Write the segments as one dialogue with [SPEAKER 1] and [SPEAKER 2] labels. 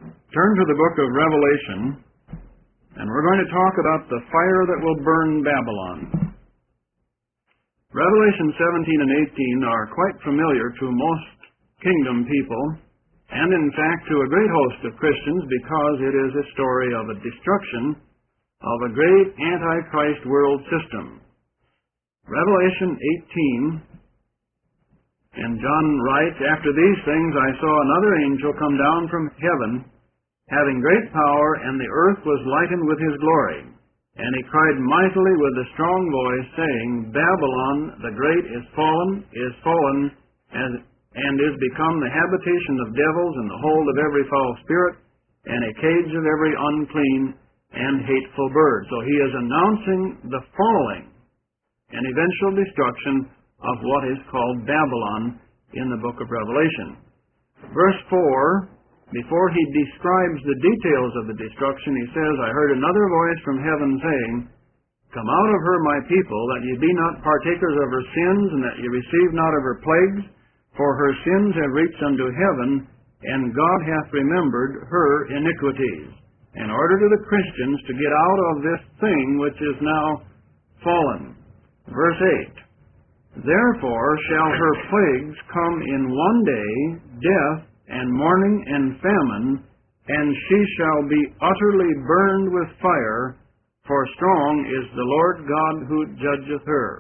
[SPEAKER 1] Turn to the book of Revelation, and we're going to talk about the fire that will burn Babylon. Revelation 17 and 18 are quite familiar to most kingdom people, and in fact to a great host of Christians, because it is a story of a destruction of a great Antichrist world system. Revelation 18, and John writes, "After these things I saw another angel come down from heaven, having great power, and the earth was lightened with his glory. And he cried mightily with a strong voice, saying, Babylon the great is fallen, and is become the habitation of devils, and the hold of every foul spirit, and a cage of every unclean and hateful bird." So he is announcing the falling and eventual destruction of what is called Babylon in the book of Revelation. Verse 4, before he describes the details of the destruction, he says, "I heard another voice from heaven saying, Come out of her, my people, that ye be not partakers of her sins, and that ye receive not of her plagues, for her sins have reached unto heaven, and God hath remembered her iniquities." In order to the Christians to get out of this thing which is now fallen. Verse 8, "Therefore shall her plagues come in one day, death, and mourning, and famine, and she shall be utterly burned with fire, for strong is the Lord God who judgeth her."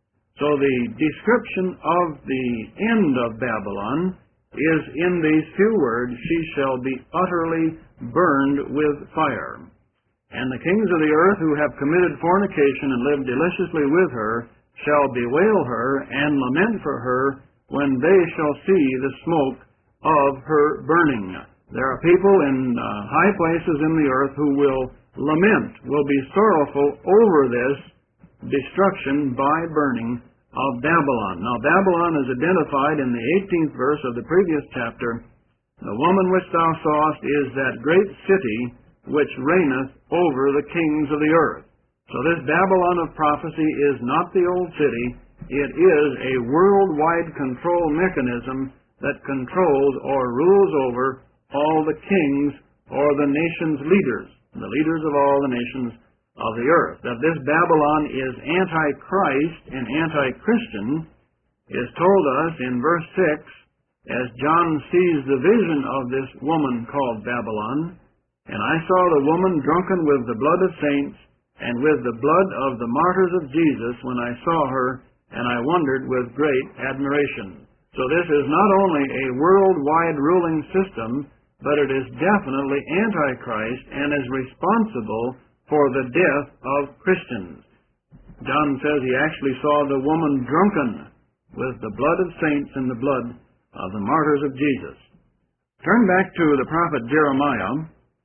[SPEAKER 1] So the description of the end of Babylon is in these few words, "She shall be utterly burned with fire." "And the kings of the earth who have committed fornication and lived deliciously with her shall bewail her and lament for her when they shall see the smoke of her burning." There are people in high places in the earth who will lament, will be sorrowful over this destruction by burning of Babylon. Now, Babylon is identified in the 18th verse of the previous chapter. "The woman which thou sawest is that great city which reigneth over the kings of the earth." So this Babylon of prophecy is not the old city. It is a worldwide control mechanism that controls or rules over all the kings or the nation's leaders, the leaders of all the nations of the earth. That this Babylon is anti-Christ and anti-Christian is told us in verse 6, as John sees the vision of this woman called Babylon. "And I saw the woman drunken with the blood of saints, and with the blood of the martyrs of Jesus when I saw her, and I wondered with great admiration." So this is not only a worldwide ruling system, but it is definitely antichrist and is responsible for the death of Christians. John says he actually saw the woman drunken with the blood of saints and the blood of the martyrs of Jesus. Turn back to the prophet Jeremiah.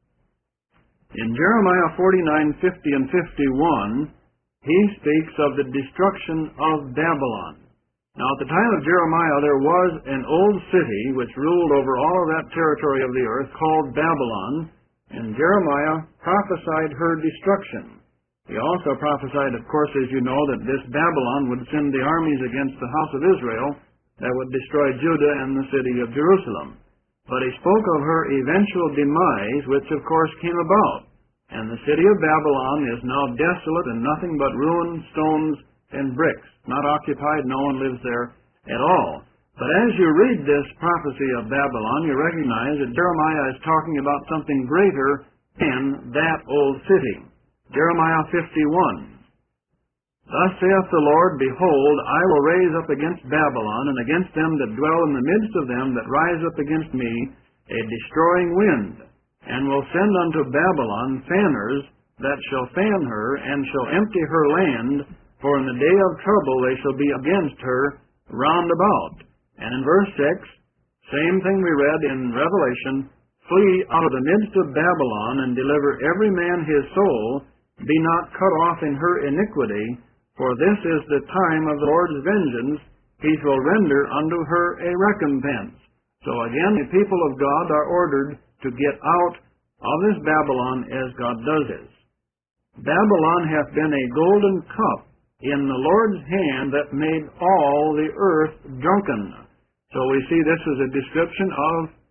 [SPEAKER 1] In Jeremiah 49, 50, and 51, he speaks of the destruction of Babylon. Now, at the time of Jeremiah, there was an old city which ruled over all of that territory of the earth called Babylon, and Jeremiah prophesied her destruction. He also prophesied, of course, as you know, that this Babylon would send the armies against the house of Israel that would destroy Judah and the city of Jerusalem. But he spoke of her eventual demise, which of course came about. And the city of Babylon is now desolate and nothing but ruined stones and bricks. Not occupied, no one lives there at all. But as you read this prophecy of Babylon, you recognize that Jeremiah is talking about something greater than that old city. Jeremiah 51. "Thus saith the Lord, Behold, I will raise up against Babylon, and against them that dwell in the midst of them that rise up against me, a destroying wind, and will send unto Babylon fanners that shall fan her, and shall empty her land, for in the day of trouble they shall be against her round about." And in verse 6, same thing we read in Revelation, "Flee out of the midst of Babylon, and deliver every man his soul, be not cut off in her iniquity, for this is the time of the Lord's vengeance, he shall render unto her a recompense." So again, the people of God are ordered to get out of this Babylon as God does it. "Babylon hath been a golden cup in the Lord's hand that made all the earth drunken." So we see this is a description of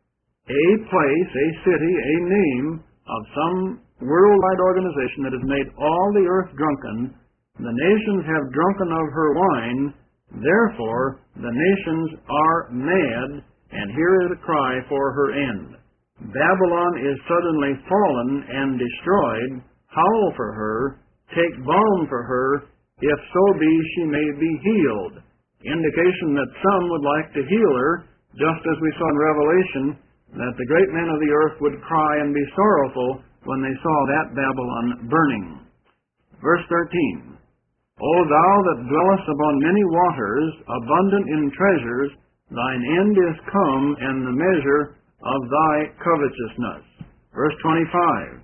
[SPEAKER 1] a place, a city, a name of some worldwide organization that has made all the earth drunken. The nations have drunken of her wine, therefore the nations are mad, and here is a cry for her end. Babylon is suddenly fallen and destroyed. Howl for her, take balm for her, if so be she may be healed. Indication that some would like to heal her, just as we saw in Revelation, that the great men of the earth would cry and be sorrowful when they saw that Babylon burning. Verse 13, O thou that dwellest upon many waters, abundant in treasures, thine end is come, and the measure of thy covetousness. Verse 25,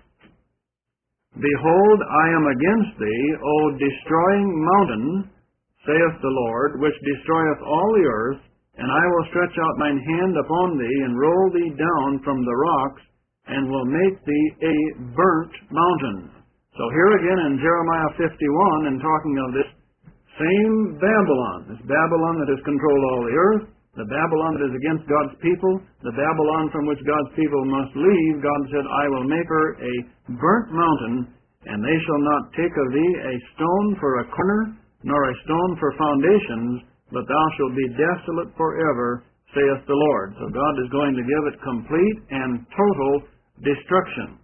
[SPEAKER 1] Behold, I am against thee, O destroying mountain, saith the Lord, which destroyeth all the earth, and I will stretch out mine hand upon thee, and roll thee down from the rocks, and will make thee a burnt mountain. So here again in Jeremiah 51, and talking of this same Babylon, this Babylon that has controlled all the earth, the Babylon that is against God's people, the Babylon from which God's people must leave, God said, I will make her a burnt mountain, and they shall not take of thee a stone for a corner, nor a stone for foundations, but thou shalt be desolate forever, saith the Lord. So God is going to give it complete and total destruction.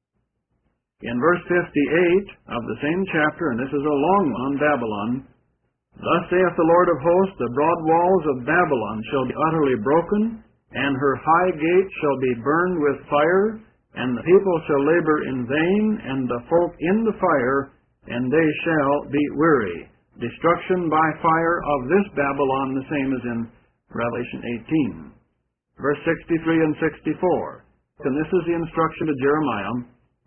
[SPEAKER 1] In verse 58 of the same chapter, and this is a long one on Babylon, Thus saith the Lord of hosts, the broad walls of Babylon shall be utterly broken, and her high gates shall be burned with fire, and the people shall labor in vain, and the folk in the fire, and they shall be weary. Destruction by fire of this Babylon, the same as in Revelation 18. Verse 63 and 64. And this is the instruction to Jeremiah.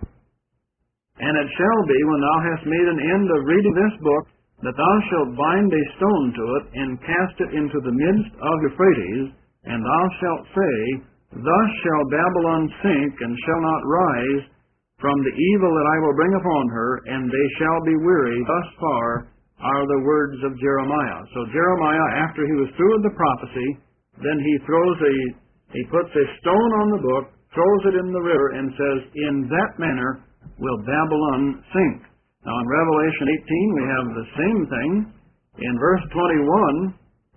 [SPEAKER 1] And it shall be, when thou hast made an end of reading this book, that thou shalt bind a stone to it, and cast it into the midst of Euphrates, and thou shalt say, Thus shall Babylon sink, and shall not rise from the evil that I will bring upon her, and they shall be weary. Thus far are the words of Jeremiah. So Jeremiah, after he was through with the prophecy, then he puts a stone on the book, throws it in the river, and says, In that manner will Babylon sink. Now in Revelation 18 we have the same thing. In verse 21,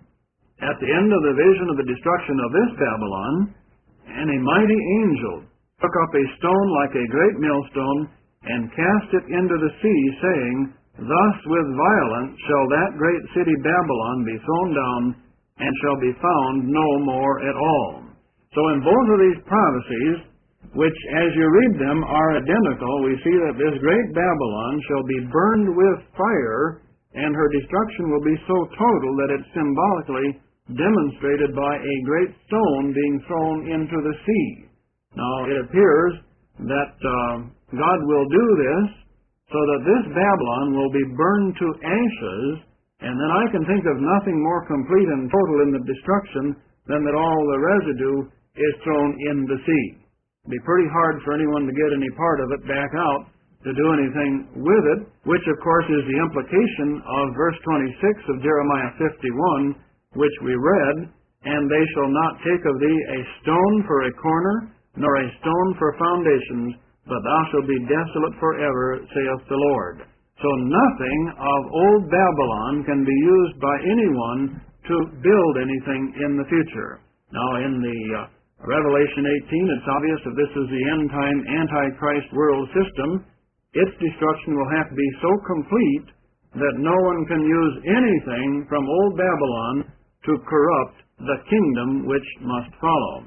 [SPEAKER 1] at the end of the vision of the destruction of this Babylon, and a mighty angel took up a stone like a great millstone, and cast it into the sea, saying, Thus with violence shall that great city Babylon be thrown down, and shall be found no more at all. So in both of these prophecies, which as you read them are identical, we see that this great Babylon shall be burned with fire, and her destruction will be so total that it's symbolically demonstrated by a great stone being thrown into the sea. Now it appears that God will do this so that this Babylon will be burned to ashes, and then I can think of nothing more complete and total in the destruction than that all the residue is thrown in the sea. It'd be pretty hard for anyone to get any part of it back out to do anything with it, which of course is the implication of verse 26 of Jeremiah 51, which we read, And they shall not take of thee a stone for a corner, nor a stone for foundations, but thou shalt be desolate forever, saith the Lord. So nothing of old Babylon can be used by anyone to build anything in the future. Now in the Revelation 18, it's obvious that this is the end-time Antichrist world system. Its destruction will have to be so complete that no one can use anything from old Babylon to corrupt the kingdom which must follow.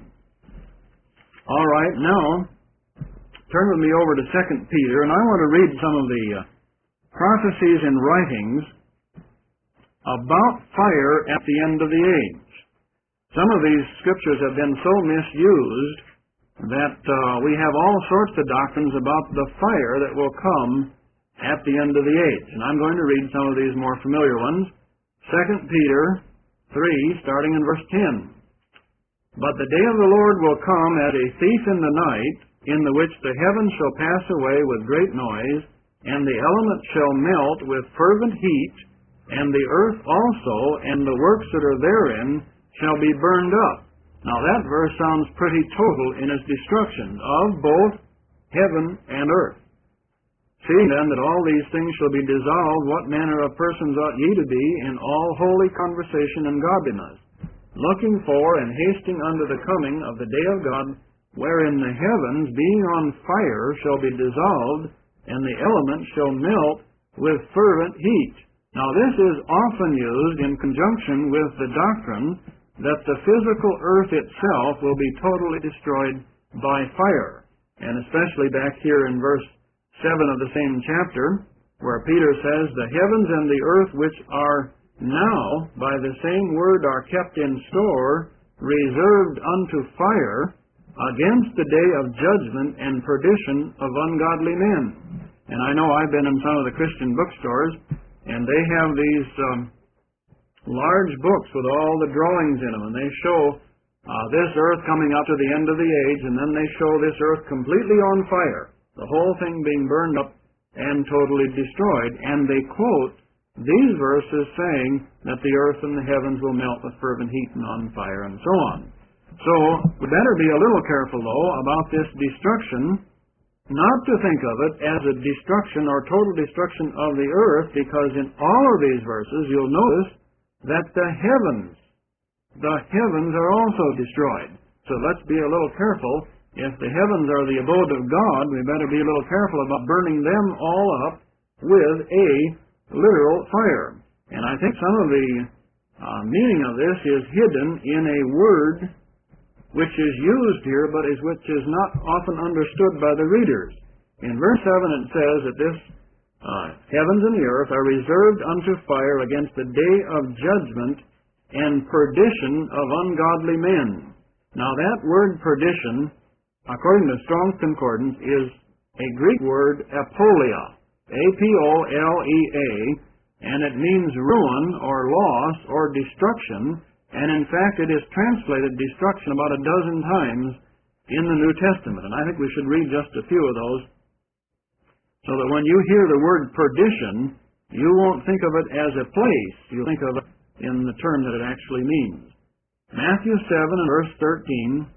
[SPEAKER 1] All right, now turn with me over to 2 Peter, and I want to read some of the prophecies and writings about fire at the end of the age. Some of these scriptures have been so misused that we have all sorts of doctrines about the fire that will come at the end of the age. And I'm going to read some of these more familiar ones. 2 Peter 3, starting in verse 10. But the day of the Lord will come as a thief in the night, in the which the heavens shall pass away with great noise, and the elements shall melt with fervent heat, and the earth also, and the works that are therein, shall be burned up. Now that verse sounds pretty total in its destruction of both heaven and earth. Seeing then that all these things shall be dissolved, what manner of persons ought ye to be in all holy conversation and godliness, looking for and hasting unto the coming of the day of God, wherein the heavens, being on fire, shall be dissolved, and the elements shall melt with fervent heat. Now this is often used in conjunction with the doctrine that the physical earth itself will be totally destroyed by fire. And especially back here in verse 7 of the same chapter, where Peter says, the heavens and the earth which are now by the same word are kept in store, reserved unto fire, against the day of judgment and perdition of ungodly men. And I know I've been in some of the Christian bookstores, and they have these large books with all the drawings in them, and they show this earth coming up to the end of the age, and then they show this earth completely on fire, the whole thing being burned up and totally destroyed. And they quote these verses saying that the earth and the heavens will melt with fervent heat and on fire and so on. So we better be a little careful, though, about this destruction, not to think of it as a destruction or total destruction of the earth, because in all of these verses you'll notice that the heavens are also destroyed. So let's be a little careful. If the heavens are the abode of God, we better be a little careful about burning them all up with a literal fire. And I think some of the meaning of this is hidden in a word which is used here, but which is not often understood by the readers. In verse 7 it says that this heavens and the earth are reserved unto fire against the day of judgment and perdition of ungodly men. Now that word perdition, according to Strong's Concordance, is a Greek word apolia, A-P-O-L-E-A, and it means ruin or loss or destruction. And in fact, it is translated destruction about a dozen times in the New Testament. And I think we should read just a few of those, so that when you hear the word perdition, you won't think of it as a place. You'll think of it in the term that it actually means. Matthew 7 and verse 13,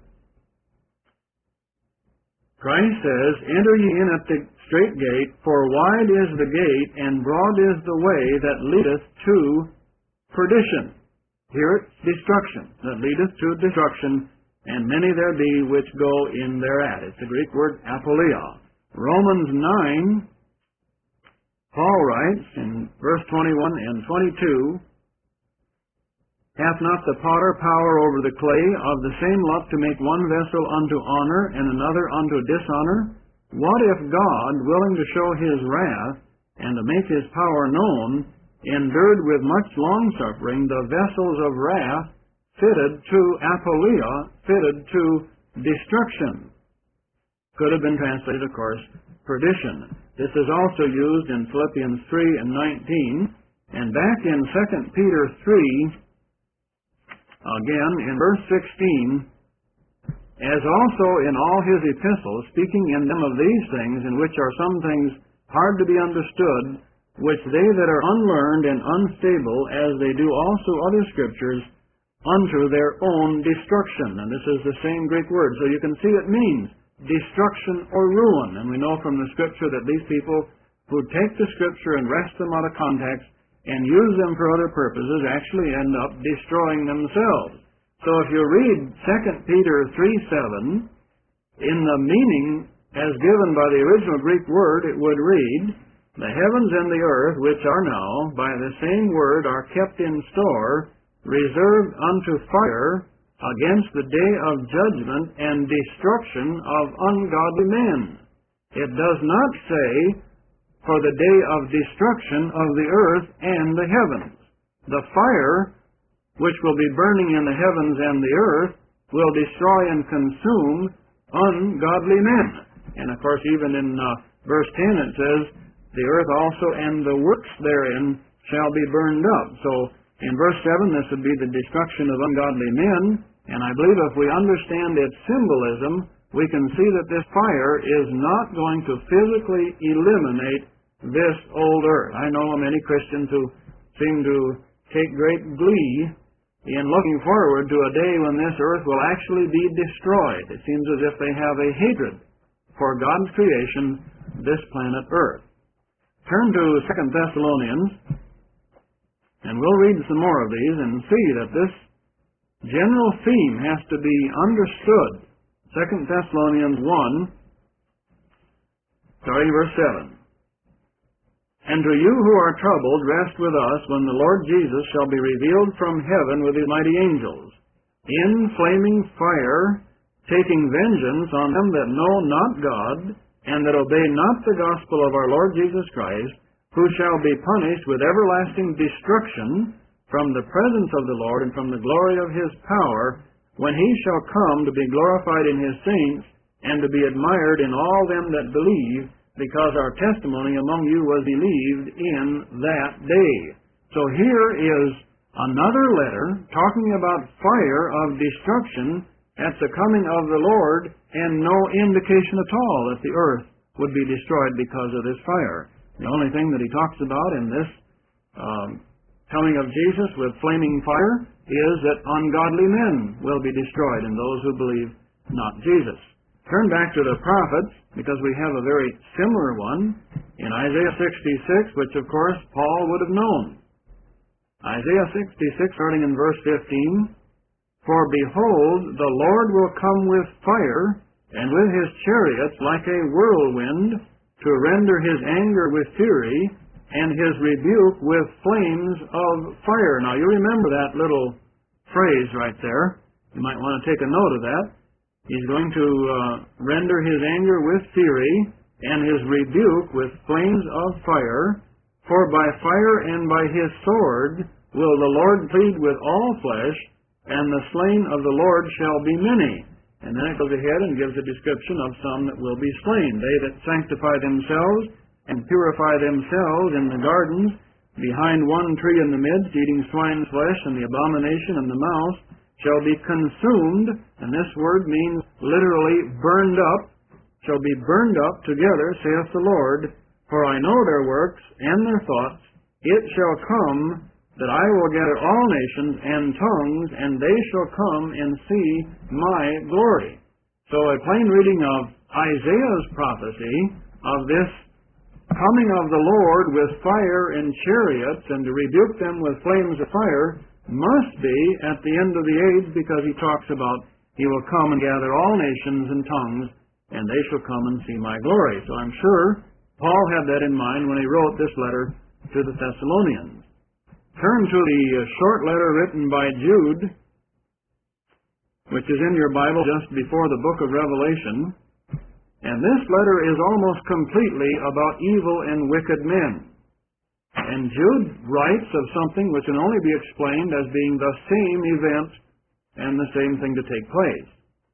[SPEAKER 1] Christ says, enter ye in at the strait gate, for wide is the gate, and broad is the way that leadeth to perdition. Here it's destruction, that leadeth to destruction, and many there be which go in thereat. It's the Greek word apolia. Romans 9, Paul writes in verse 21 and 22, hath not the potter power over the clay of the same lump to make one vessel unto honor and another unto dishonor? What if God, willing to show his wrath and to make his power known, endured with much longsuffering the vessels of wrath fitted to apolia, fitted to destruction? Could have been translated, of course, perdition. This is also used in Philippians 3 and 19, and back in 2 Peter 3, again in verse 16, as also in all his epistles, speaking in them of these things, in which are some things hard to be understood, which they that are unlearned and unstable, as they do also other scriptures, unto their own destruction. And this is the same Greek word. So you can see it means destruction or ruin. And we know from the Scripture that these people who take the Scripture and wrest them out of context and use them for other purposes actually end up destroying themselves. So if you read 2 Peter 3:7, in the meaning as given by the original Greek word, it would read, the heavens and the earth, which are now, by the same word, are kept in store, reserved unto fire, against the day of judgment and destruction of ungodly men. It does not say, for the day of destruction of the earth and the heavens. The fire, which will be burning in the heavens and the earth, will destroy and consume ungodly men. And of course, even in verse 10 it says, the earth also and the works therein shall be burned up. So in verse 7, this would be the destruction of ungodly men. And I believe if we understand its symbolism, we can see that this fire is not going to physically eliminate this old earth. I know many Christians who seem to take great glee in looking forward to a day when this earth will actually be destroyed. It seems as if they have a hatred for God's creation, this planet Earth. Turn to 2 Thessalonians, and we'll read some more of these and see that this general theme has to be understood. 2 Thessalonians 1, starting verse 7. And to you who are troubled, rest with us when the Lord Jesus shall be revealed from heaven with his mighty angels, in flaming fire, taking vengeance on them that know not God, and that obey not the gospel of our Lord Jesus Christ, who shall be punished with everlasting destruction from the presence of the Lord and from the glory of his power, when he shall come to be glorified in his saints, and to be admired in all them that believe, because our testimony among you was believed in that day. So here is another letter talking about fire of destruction at the coming of the Lord, and no indication at all that the earth would be destroyed because of this fire. The only thing that he talks about in this coming of Jesus with flaming fire is that ungodly men will be destroyed, and those who believe not Jesus. Turn back to the prophets, because we have a very similar one in Isaiah 66, which of course Paul would have known. Isaiah 66, starting in verse 15, For behold, the Lord will come with fire, and with his chariots like a whirlwind, to render his anger with fury, and his rebuke with flames of fire. Now you remember that little phrase right there. You might want to take a note of that. He's going to render his anger with fury, and his rebuke with flames of fire. For by fire and by his sword will the Lord plead with all flesh, and the slain of the Lord shall be many. And then it goes ahead and gives a description of some that will be slain. They that sanctify themselves and purify themselves in the gardens, behind one tree in the midst, eating swine's flesh, and the abomination and the mouse, shall be consumed, and this word means literally burned up, shall be burned up together, saith the Lord, for I know their works and their thoughts. It shall come that I will gather all nations and tongues, and they shall come and see my glory. So a plain reading of Isaiah's prophecy of this coming of the Lord with fire and chariots, and to rebuke them with flames of fire, must be at the end of the age, because he talks about he will come and gather all nations and tongues, and they shall come and see my glory. So I'm sure Paul had that in mind when he wrote this letter to the Thessalonians. Turn to the short letter written by Jude, which is in your Bible just before the book of Revelation. And this letter is almost completely about evil and wicked men. And Jude writes of something which can only be explained as being the same event and the same thing to take place.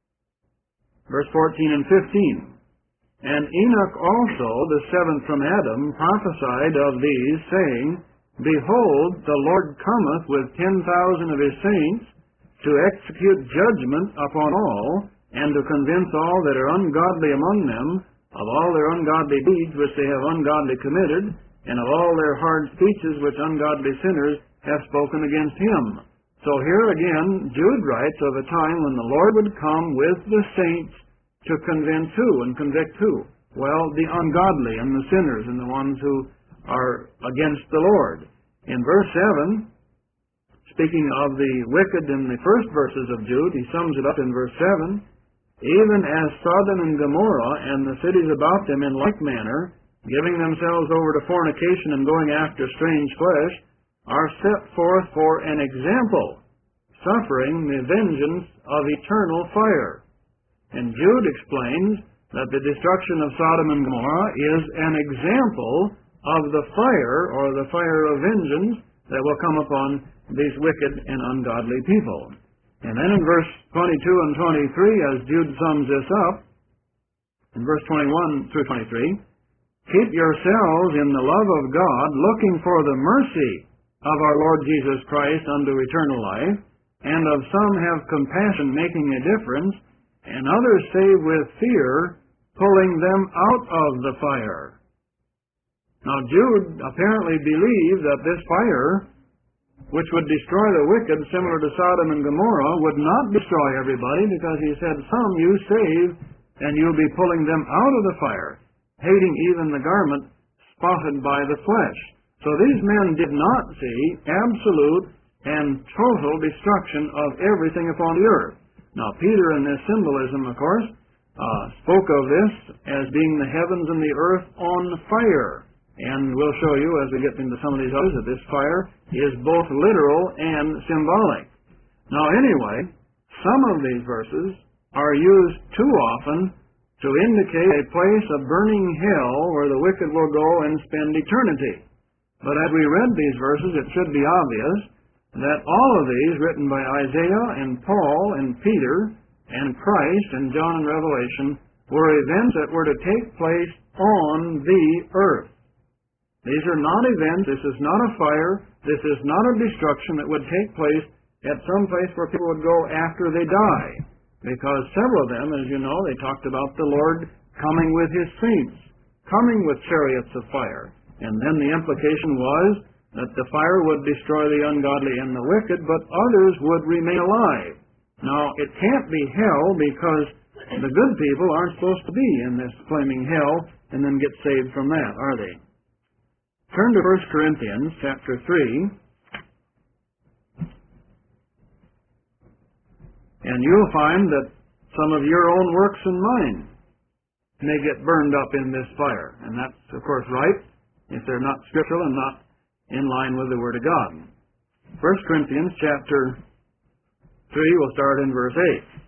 [SPEAKER 1] Verse 14 and 15. And Enoch also, the seventh from Adam, prophesied of these, saying, Behold, the Lord cometh with 10,000 of his saints, to execute judgment upon all, and to convince all that are ungodly among them of all their ungodly deeds which they have ungodly committed, and of all their hard speeches which ungodly sinners have spoken against him. So here again, Jude writes of a time when the Lord would come with the saints to convince who and convict who? Well, the ungodly and the sinners and the ones who are against the Lord. In verse 7, speaking of the wicked in the first verses of Jude, he sums it up in verse 7, Even as Sodom and Gomorrah and the cities about them in like manner, giving themselves over to fornication and going after strange flesh, are set forth for an example, suffering the vengeance of eternal fire. And Jude explains that the destruction of Sodom and Gomorrah is an example of the fire, or the fire of vengeance, that will come upon these wicked and ungodly people. And then in verse 22 and 23, as Jude sums this up, in verse 21 through 23, Keep yourselves in the love of God, looking for the mercy of our Lord Jesus Christ unto eternal life, and of some have compassion, making a difference, and others save with fear, pulling them out of the fire. Now Jude apparently believed that this fire which would destroy the wicked, similar to Sodom and Gomorrah, would not destroy everybody, because he said, some you save, and you'll be pulling them out of the fire, hating even the garment spotted by the flesh. So these men did not see absolute and total destruction of everything upon the earth. Now, Peter, in this symbolism, of course, spoke of this as being the heavens and the earth on fire. And we'll show you, as we get into some of these others, that this fire is both literal and symbolic. Now, anyway, some of these verses are used too often to indicate a place of burning hell where the wicked will go and spend eternity. But as we read these verses, it should be obvious that all of these, written by Isaiah and Paul and Peter and Christ and John and Revelation, were events that were to take place on the earth. These are not events, this is not a fire, this is not a destruction that would take place at some place where people would go after they die. Because several of them, as you know, they talked about the Lord coming with His saints, coming with chariots of fire. And then the implication was that the fire would destroy the ungodly and the wicked, but others would remain alive. Now, it can't be hell, because the good people aren't supposed to be in this flaming hell and then get saved from that, are they? Turn to 1 Corinthians chapter 3. And you'll find that some of your own works and mine may get burned up in this fire. And that's, of course, right, if they're not scriptural and not in line with the Word of God. 1 Corinthians chapter 3, we'll start in verse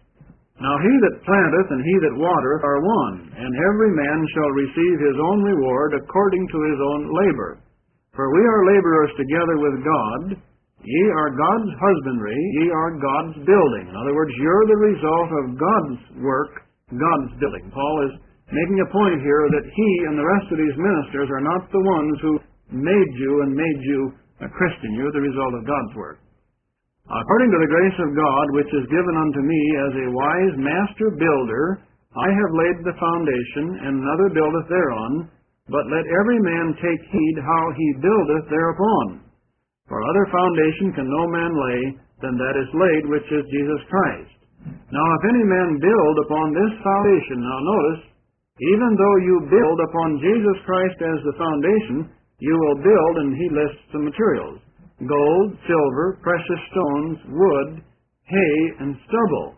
[SPEAKER 1] 8. Now he that planteth and he that watereth are one, and every man shall receive his own reward according to his own labor. For we are laborers together with God. Ye are God's husbandry, ye are God's building. In other words, you're the result of God's work, God's building. Paul is making a point here that he and the rest of these ministers are not the ones who made you and made you a Christian. You're the result of God's work. According to the grace of God, which is given unto me as a wise master builder, I have laid the foundation, and another buildeth thereon. But let every man take heed how he buildeth thereupon. For other foundation can no man lay than that is laid, which is Jesus Christ. Now if any man build upon this foundation, now notice, even though you build upon Jesus Christ as the foundation, you will build, and he lists the materials: gold, silver, precious stones, wood, hay, and stubble.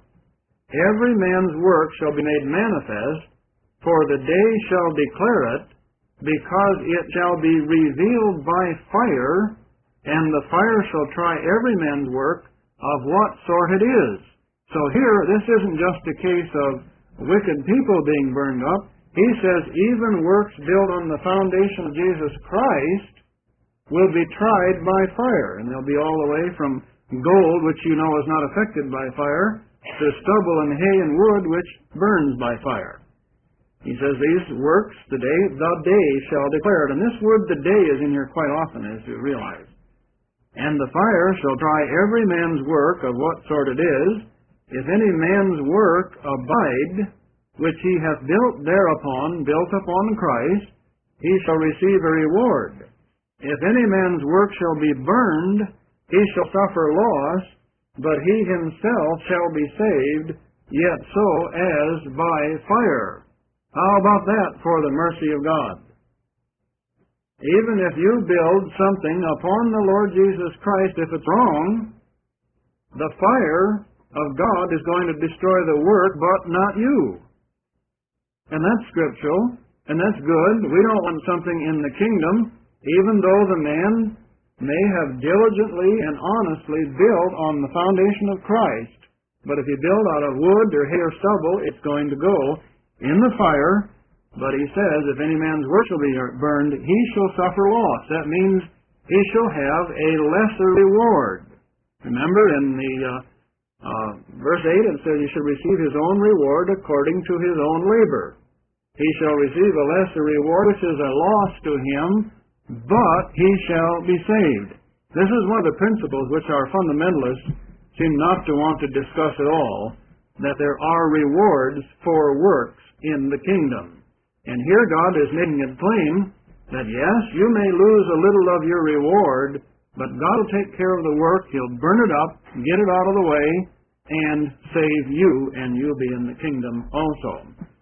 [SPEAKER 1] Every man's work shall be made manifest, for the day shall declare it, because it shall be revealed by fire, and the fire shall try every man's work of what sort it is. So here, this isn't just a case of wicked people being burned up. He says even works built on the foundation of Jesus Christ will be tried by fire. And they'll be all the way from gold, which you know is not affected by fire, to stubble and hay and wood, which burns by fire. He says these works, the day shall declare it. And this word the day is in here quite often, as you realize. And the fire shall try every man's work of what sort it is. If any man's work abide, which he hath built thereupon, built upon Christ, he shall receive a reward. If any man's work shall be burned, he shall suffer loss, but he himself shall be saved, yet so as by fire. How about that for the mercy of God? Even if you build something upon the Lord Jesus Christ, if it's wrong, the fire of God is going to destroy the work, but not you. And that's scriptural, and that's good. We don't want something in the kingdom, even though the man may have diligently and honestly built on the foundation of Christ. But if you build out of wood or hay or stubble, it's going to go in the fire. But he says, if any man's work shall be burned, he shall suffer loss. That means he shall have a lesser reward. Remember, in the verse 8, it says he shall receive his own reward according to his own labor. He shall receive a lesser reward, which is a loss to him, but he shall be saved. This is one of the principles which our fundamentalists seem not to want to discuss at all, that there are rewards for works in the kingdom. And here God is making it plain that yes, you may lose a little of your reward, But God will take care of the work. He'll burn it up, get it out of the way, and save you, and you'll be in the kingdom also.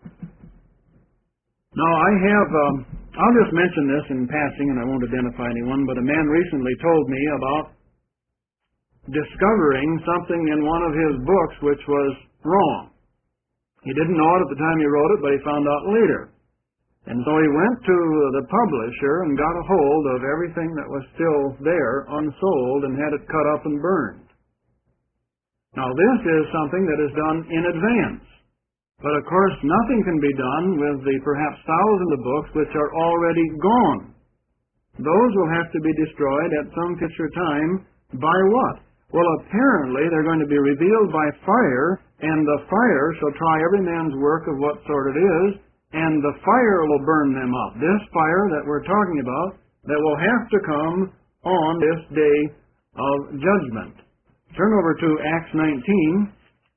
[SPEAKER 1] Now, I'll just mention this in passing, and I won't identify anyone, but a man recently told me about discovering something in one of his books which was wrong. He didn't know it at the time he wrote it, but he found out later. And so he went to the publisher and got a hold of everything that was still there, unsold, and had it cut up and burned. Now, this is something that is done in advance. But, of course, nothing can be done with the perhaps thousands of books which are already gone. Those will have to be destroyed at some future time by what? Well, apparently they're going to be revealed by fire, and the fire shall try every man's work of what sort it is, and the fire will burn them up. This fire that we're talking about, that will have to come on this day of judgment. Turn over to Acts 19,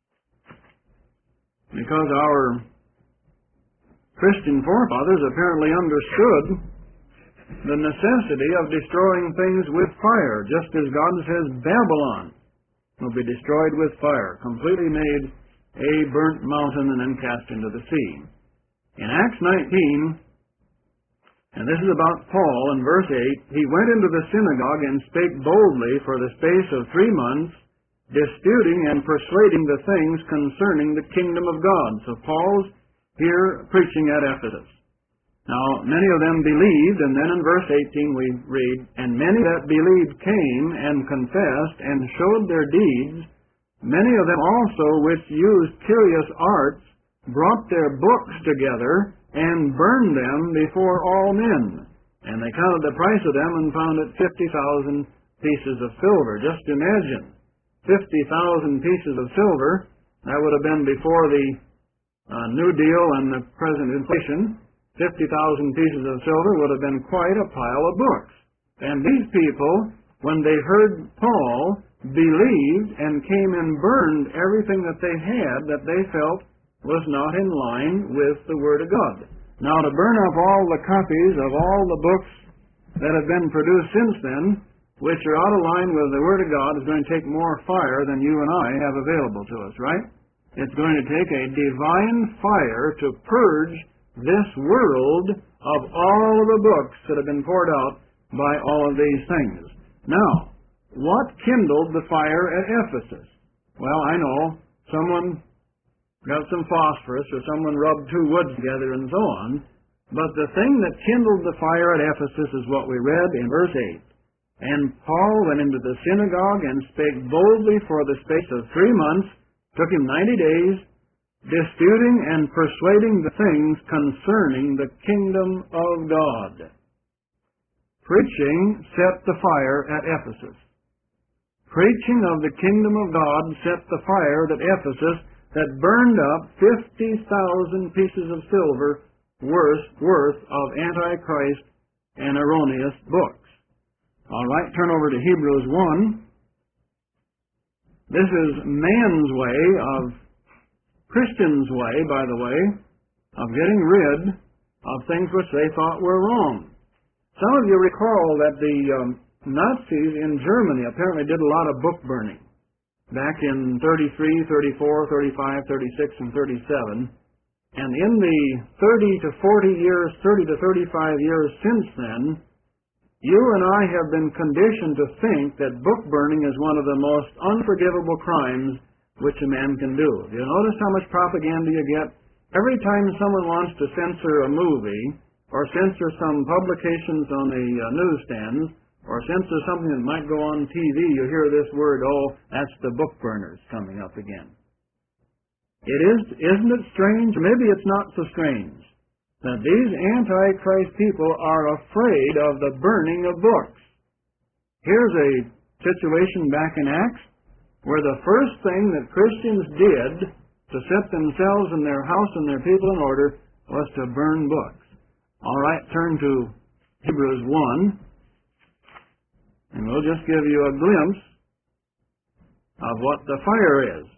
[SPEAKER 1] because our Christian forefathers apparently understood the necessity of destroying things with fire, just as God says Babylon will be destroyed with fire, completely made a burnt mountain and then cast into the sea. In Acts 19, and this is about Paul, in verse 8, he went into the synagogue and spake boldly for the space of 3 months, disputing and persuading the things concerning the kingdom of God. So Paul's here preaching at Ephesus. Now, many of them believed, and then in verse 18 we read, And many that believed came and confessed and showed their deeds. Many of them also which used curious arts brought their books together and burned them before all men. And they counted the price of them and found it 50,000 pieces of silver. Just imagine, 50,000 pieces of silver. That would have been before the New Deal and the present inflation. 50,000 pieces of silver would have been quite a pile of books. And these people, when they heard Paul, believed and came and burned everything that they had that they felt was not in line with the Word of God. Now, to burn up all the copies of all the books that have been produced since then, which are out of line with the Word of God, is going to take more fire than you and I have available to us, right? It's going to take a divine fire to purge this world of all of the books that have been poured out by all of these things. Now, what kindled the fire at Ephesus? Well, I know someone got some phosphorus, or someone rubbed 2 woods together and so on, but the thing that kindled the fire at Ephesus is what we read in verse 8. And Paul went into the synagogue and spake boldly for the space of 3 months, took him 90 days, disputing and persuading the things concerning the kingdom of God. Preaching set the fire at Ephesus. Preaching of the kingdom of God set the fire at Ephesus that burned up 50,000 pieces of silver worth of Antichrist and erroneous books. All right, turn over to Hebrews 1. This is man's way of, Christians' way, by the way, of getting rid of things which they thought were wrong. Some of you recall that the Nazis in Germany apparently did a lot of book burning back in 33, 34, 35, 36, and 37. And in the 30 to 40 years, 30 to 35 years since then, you and I have been conditioned to think that book burning is one of the most unforgivable crimes which a man can do. Do you notice how much propaganda you get? Every time someone wants to censor a movie, or censor some publications on the newsstands, or censor something that might go on TV, you hear this word, oh, that's the book burners coming up again. Isn't it strange? Maybe it's not so strange that these Antichrist people are afraid of the burning of books. Here's a situation back in Acts where the first thing that Christians did to set themselves and their house and their people in order was to burn books. All right, turn to Hebrews 1, and we'll just give you a glimpse of what the fire is.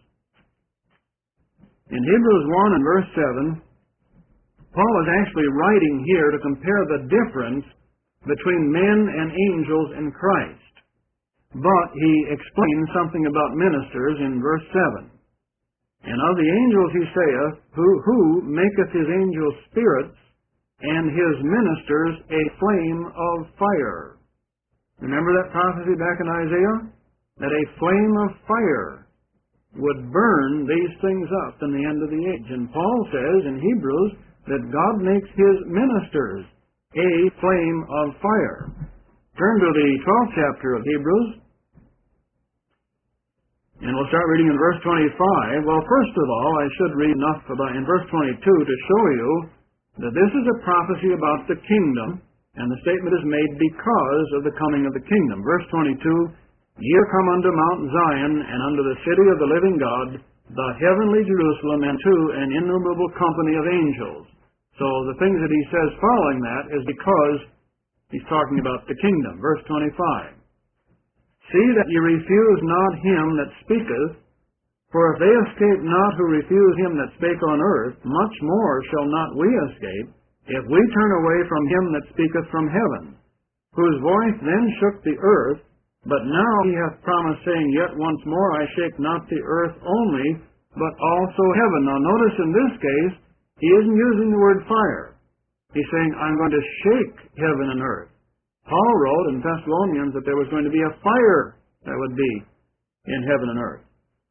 [SPEAKER 1] In Hebrews 1 and verse 7, Paul is actually writing here to compare the difference between men and angels in Christ. But he explains something about ministers in verse 7. And of the angels he saith, who maketh his angels spirits, and his ministers a flame of fire. Remember that prophecy back in Isaiah? That a flame of fire would burn these things up in the end of the age. And Paul says in Hebrews that God makes his ministers a flame of fire. Turn to the 12th chapter of Hebrews, and we'll start reading in verse 25. Well, first of all, I should read enough about in verse 22 to show you that this is a prophecy about the kingdom, and the statement is made because of the coming of the kingdom. Verse 22, Ye are come unto Mount Zion, and unto the city of the living God, the heavenly Jerusalem, and to an innumerable company of angels. So the things that he says following that is because he's talking about the kingdom. Verse 25, See that ye refuse not him that speaketh, for if they escape not who refuse him that spake on earth, much more shall not we escape, if we turn away from him that speaketh from heaven, whose voice then shook the earth, but now he hath promised, saying, Yet once more I shake not the earth only, but also heaven. Now notice in this case, he isn't using the word fire. He's saying, I'm going to shake heaven and earth. Paul wrote in Thessalonians that there was going to be a fire that would be in heaven and earth.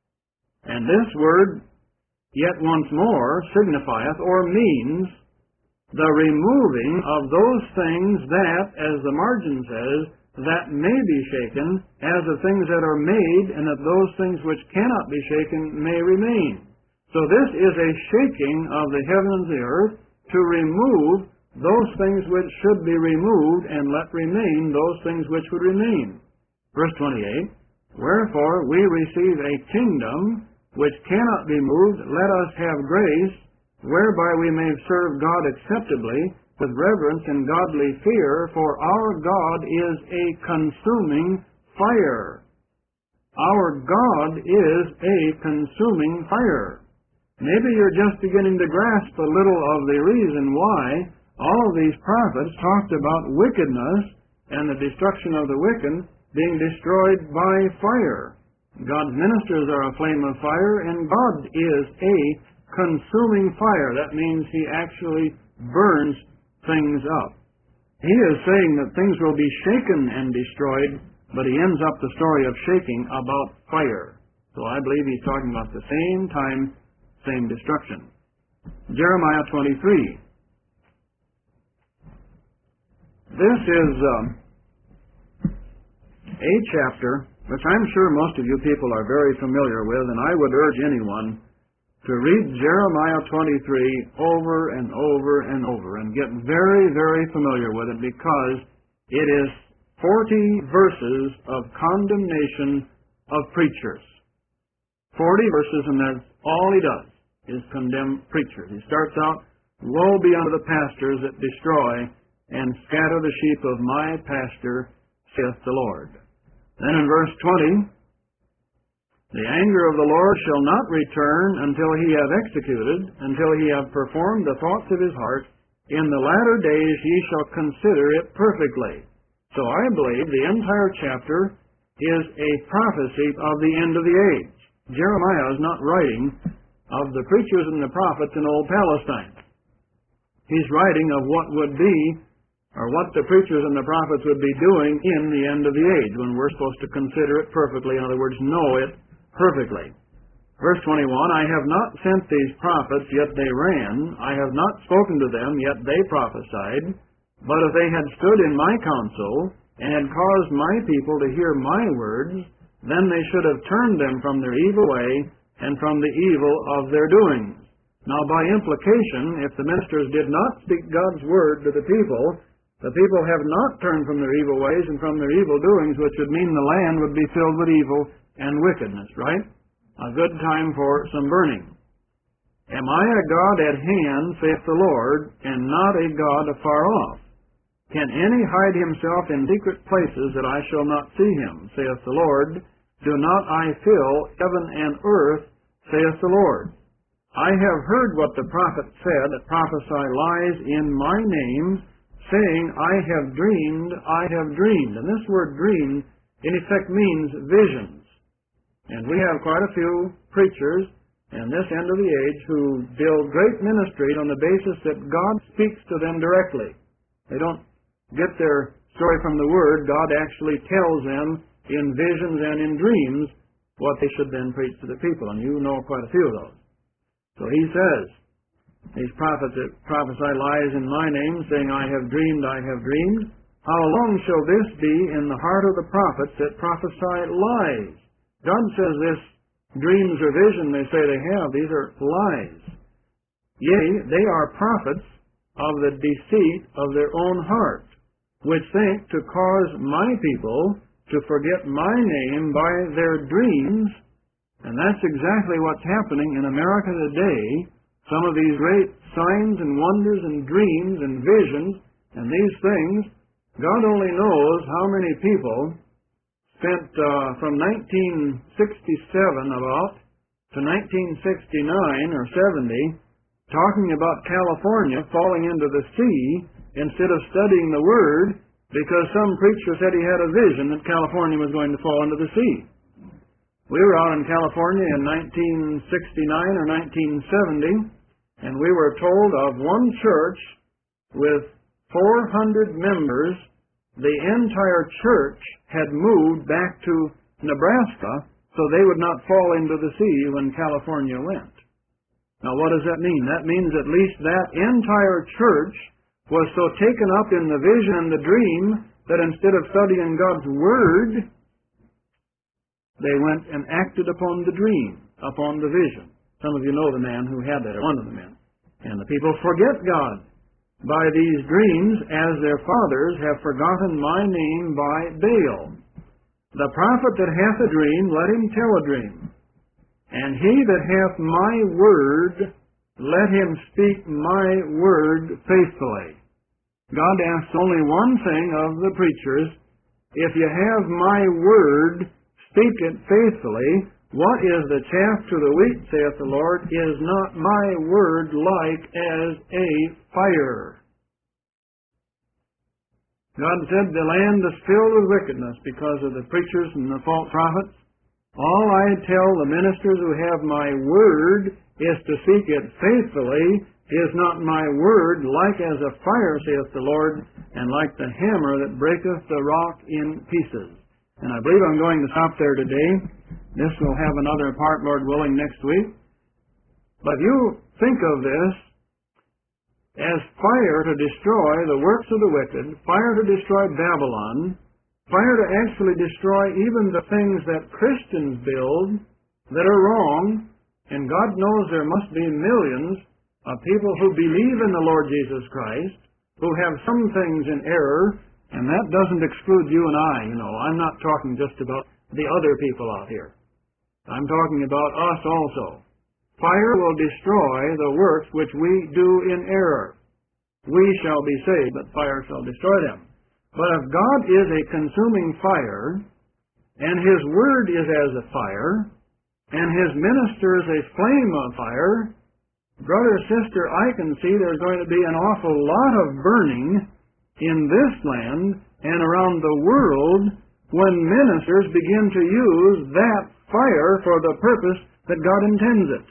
[SPEAKER 1] And this word, yet once more, signifieth or means the removing of those things that, as the margin says, that may be shaken, as of things that are made, and that those things which cannot be shaken may remain. So this is a shaking of the heaven and the earth to remove those things which should be removed, and let remain those things which would remain. Verse 28, Wherefore we receive a kingdom which cannot be moved, let us have grace, whereby we may serve God acceptably, with reverence and godly fear, for our God is a consuming fire. Our God is a consuming fire. Maybe you're just beginning to grasp a little of the reason why all of these prophets talked about wickedness and the destruction of the wicked being destroyed by fire. God's ministers are a flame of fire, and God is a consuming fire. That means he actually burns things up. He is saying that things will be shaken and destroyed, but he ends up the story of shaking about fire. So I believe he's talking about the same time, same destruction. Jeremiah 23. This is a chapter which I'm sure most of you people are very familiar with, and I would urge anyone to read Jeremiah 23 over and over and over and get very, very familiar with it, because it is 40 verses of condemnation of preachers. 40 verses, and that's all he does, is condemn preachers. He starts out, Woe be unto the pastors that destroy and scatter the sheep of my pasture, saith the Lord. Then in verse 20, The anger of the Lord shall not return until he have executed, until he have performed the thoughts of his heart. In the latter days ye shall consider it perfectly. So I believe the entire chapter is a prophecy of the end of the age. Jeremiah is not writing of the preachers and the prophets in old Palestine. He's writing of what would be, or what the preachers and the prophets would be doing in the end of the age, when we're supposed to consider it perfectly. In other words, know it perfectly. Verse 21, I have not sent these prophets, yet they ran. I have not spoken to them, yet they prophesied. But if they had stood in my counsel, and had caused my people to hear my words, then they should have turned them from their evil way, and from the evil of their doings. Now, by implication, if the ministers did not speak God's word to the people have not turned from their evil ways and from their evil doings, which would mean the land would be filled with evil and wickedness, right? A good time for some burning. Am I a God at hand, saith the Lord, and not a God afar off? Can any hide himself in secret places that I shall not see him, saith the Lord? Do not I fill heaven and earth, saith the Lord? I have heard what the prophet said that prophesy lies in my name, saying, I have dreamed. And this word dream in effect means visions. And we have quite a few preachers in this end of the age who build great ministry on the basis that God speaks to them directly. They don't get their story from the Word. God actually tells them in visions and in dreams what they should then preach to the people. And you know quite a few of those. So he says, these prophets that prophesy lies in my name, saying, I have dreamed. How long shall this be in the heart of the prophets that prophesy lies? God says this dreams or vision they say they have, these are lies. Yea, they are prophets of the deceit of their own heart, which think to cause my people to forget my name by their dreams. And that's exactly what's happening in America today. Some of these great signs and wonders and dreams and visions and these things, God only knows how many people spent from 1967 about to 1969 or 70 talking about California falling into the sea instead of studying the Word, because some preacher said he had a vision that California was going to fall into the sea. We were out in California in 1969 or 1970, and we were told of one church with 400 members. The entire church had moved back to Nebraska so they would not fall into the sea when California went. Now, what does that mean? That means at least that entire church was so taken up in the vision and the dream that instead of studying God's Word, they went and acted upon the dream, upon the vision. Some of you know the man who had that, or one of the men. And the people forget God by these dreams, as their fathers have forgotten my name by Baal. The prophet that hath a dream, let him tell a dream. And he that hath my word, let him speak my word faithfully. God asks only one thing of the preachers: if you have my word, speak it faithfully. What is the chaff to the wheat, saith the Lord? Is not my word like as a fire? God said the land is filled with wickedness because of the preachers and the false prophets. All I tell the ministers who have my word is to seek it faithfully. Is not my word like as a fire, saith the Lord, and like the hammer that breaketh the rock in pieces? And I believe I'm going to stop there today. This will have another part, Lord willing, next week. But you think of this as fire to destroy the works of the wicked, fire to destroy Babylon, fire to actually destroy even the things that Christians build that are wrong. And God knows there must be millions of people who believe in the Lord Jesus Christ, who have some things in error, and that doesn't exclude you and I. I'm not talking just about the other people out here. I'm talking about us also. Fire will destroy the works which we do in error. We shall be saved, but fire shall destroy them. But if God is a consuming fire, and His Word is as a fire, and His minister is a flame of fire, brother, sister, I can see there's going to be an awful lot of burning in this land and around the world when ministers begin to use that fire for the purpose that God intends it.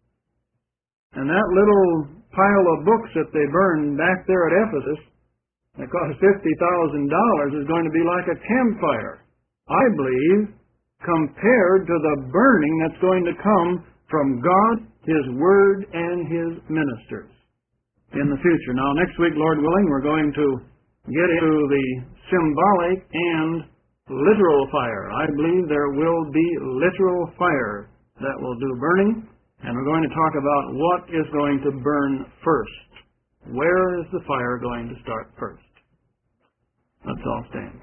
[SPEAKER 1] And that little pile of books that they burned back there at Ephesus, that cost $50,000, is going to be like a campfire, I believe, compared to the burning that's going to come from God, His Word, and His ministers in the future. Now, next week, Lord willing, we're going to get into the symbolic and literal fire. I believe there will be literal fire that will do burning, and we're going to talk about what is going to burn first. Where is the fire going to start first? Let's all stand.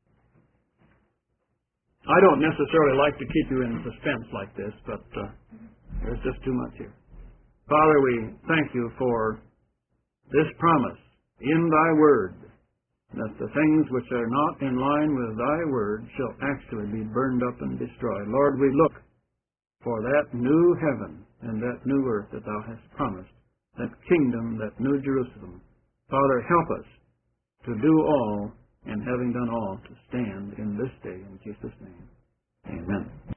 [SPEAKER 1] I don't necessarily like to keep you in suspense like this, but there's just too much here. Father, we thank you for this promise in thy word, that the things which are not in line with thy word shall actually be burned up and destroyed. Lord, we look for that new heaven and that new earth that thou hast promised, that kingdom, that new Jerusalem. Father, help us to do all and having done all, to stand in this day in Jesus' name. Amen.